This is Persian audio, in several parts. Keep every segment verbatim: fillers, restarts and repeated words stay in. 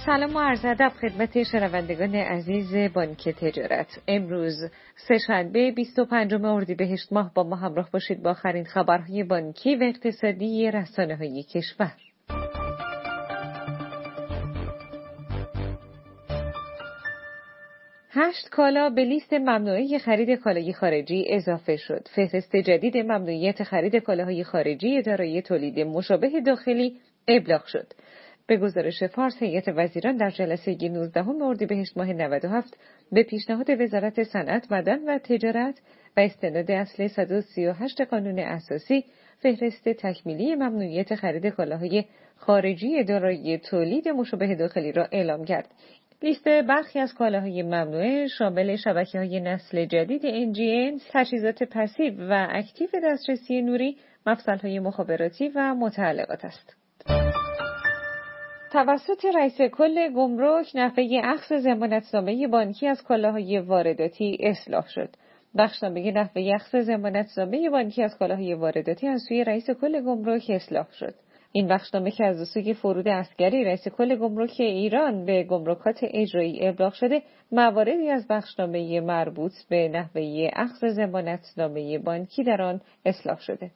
سلام و عرض ادب خدمت شنوندگان عزیز بانک تجارت. امروز سه‌شنبه بیست و پنجم اردیبهشت ماه با ما همراه باشید با آخرین خبرهای بانکی و اقتصادی رسانه‌های کشور. هشت کالا به لیست ممنوعه خرید کالای خارجی اضافه شد. فهرست جدید ممنوعیت خرید کالاهای خارجی دارای تولید مشابه داخلی ابلاغ شد. به گزارش فارس، هیئت وزیران در جلسه نوزدهم اردیبهشت ماه نود و هفت به پیشنهاد وزارت صنعت، معدن و تجارت و استناد اصل صد و سی و هشت قانون اساسی فهرست تکمیلی ممنوعیت خرید کالاهای خارجی دارای تولید مشابه داخلی را اعلام کرد. لیست برخی از کالاهای ممنوعه شامل شبکه‌های نسل جدید ان جی ان، تجهیزات پسیو و اکتیو دسترسی نوری، مفصل‌های مخابراتی و متعلقات است. توسط رئیس کل گمرک نحوه اخذ ضمانتنامه بانکی از کالاهای وارداتی اصلاح شد. بخشنامه نحوه اخذ ضمانتنامه بانکی از کالاهای وارداتی از سوی رئیس کل گمرک اصلاح شد. این بخشنامه که از سوی فرود عسکری رئیس کل گمرک ایران به گمرکات اجرایی ابلاغ شده، مواردی از بخشنامه مربوط به نحوه اخذ ضمانتنامه بانکی در آن اصلاح شده.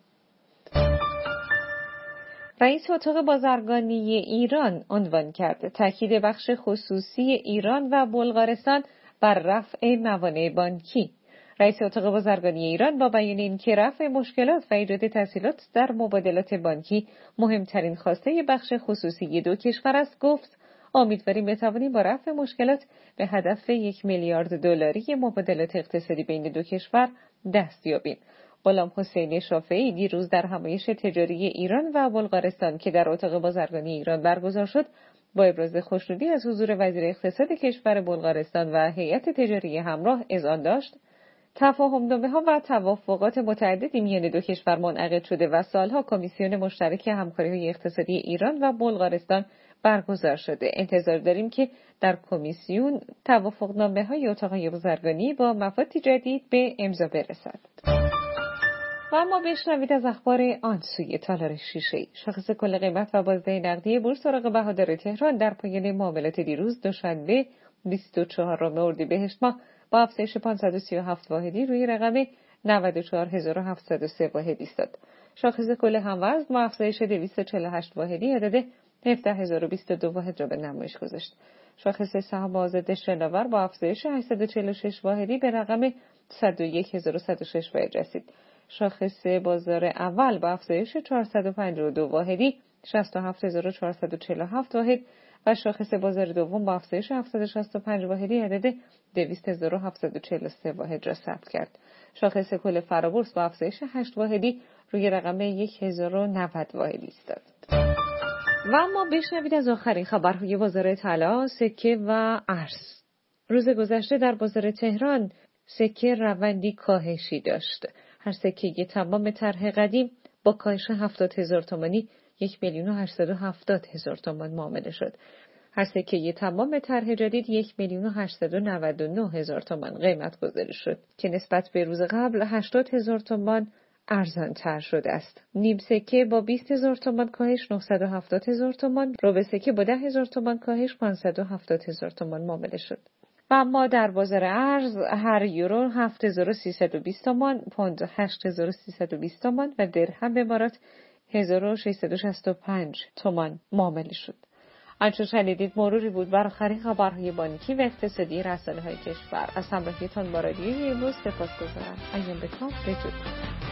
رئیس اتاق بازرگانی ایران عنوان کرد تاکید بخش خصوصی ایران و بلغارستان بر رفع موانع بانکی. رئیس اتاق بازرگانی ایران با بیان اینکه رفع مشکلات و ایجاد تسهیلات در مبادلات بانکی مهمترین خواسته بخش خصوصی دو کشور است، گفت امیدواریم بتوانیم با رفع مشکلات به هدف یک میلیارد دلاری مبادلات اقتصادی بین دو کشور دست یابیم. غلام حسین شافعی دیروز در همایش تجاری ایران و بلغارستان که در اتاق بازرگانی ایران برگزار شد، با ابراز خوشنودی از حضور وزیر اقتصاد کشور بلغارستان و هیئت تجاری همراه اذعان داشت تفاهم‌نامه‌ها و توافقات متعددی میان دو کشور منعقد شده و سالها کمیسیون مشترک همکاری‌های اقتصادی ایران و بلغارستان برگزار شده. انتظار داریم که در کمیسیون توافق‌نامه‌های اتاق‌های بازرگانی با مفادی جدید به امضا برسد. و اما بشنوید از اخبار آن سوی تالار شیشه‌ای. شاخص کل قیمت و بازده نقدی بورس اوراق بهادار تهران در پایان معاملات دیروز دوشنبه بیست و چهارم اردیبهشت ماه با افزایش پانصد و سی و هفت واحدی روی رقم نود و چهار هزار و هفتصد و سه واحد ایستاد. شاخص کل هموزن با افزایش دویست و چهل و هشت واحدی عدد هفده هزار و بیست و دو واحد را به نمایش گذاشت. شاخص سهم آزاد شناور با افزایش هشتصد و چهل و شش واحدی به رقم صد و یک هزار و صد و شش واحد رسید. شاخص بازار اول با افزایش چهارصد و پنجاه و دو واحدی شصت و هفت هزار و چهارصد و چهل و هفت واحد و شاخص بازار دوم با افزایش هفتصد و شصت و پنج واحدی عدد دویست هزار و هفتصد و چهل و سه واحد را ثبت کرد. شاخص کل فرابورس با افزایش هشت واحدی روی رقم هزار و نود واحدی ایستاد. و اما بشنوید از آخرین خبرهای بازار طلا، سکه و ارز. روز گذشته در بازار تهران سکه روندی کاهشی داشت. هر سکه تمام طرح قدیم با کاهش هفتاد هزار تومانی یک میلیون و هشتصد و هفتاد هزار تومان معامله شد. هر سکه تمام طرح جدید یک میلیون و هشتصد و نود و نه هزار تومان قیمت گذاری شد که نسبت به روز قبل هشتاد هزار تومان ارزان تر شده است. نیم سکه با بیست هزار تومان کاهش نهصد و هفتاد هزار تومان، ربع سکه با ده هزار تومان کاهش پانصد و هفتاد هزار تومان معامله شد. و اما در بازار ارز هر یورو هفت هزار و سیصد و بیست تومان، پوند هشت هزار و سیصد و بیست تومان و درهم امارات هزار و ششصد و شصت و پنج تومان معامله شد. آنچه شنیدید مروری بود بر آخرین خبرهای بانکی و اقتصادی رسانه‌های کشور. از همراهیتان با رادیوی امروز سپاسگزارم. ایام بکام بدرود.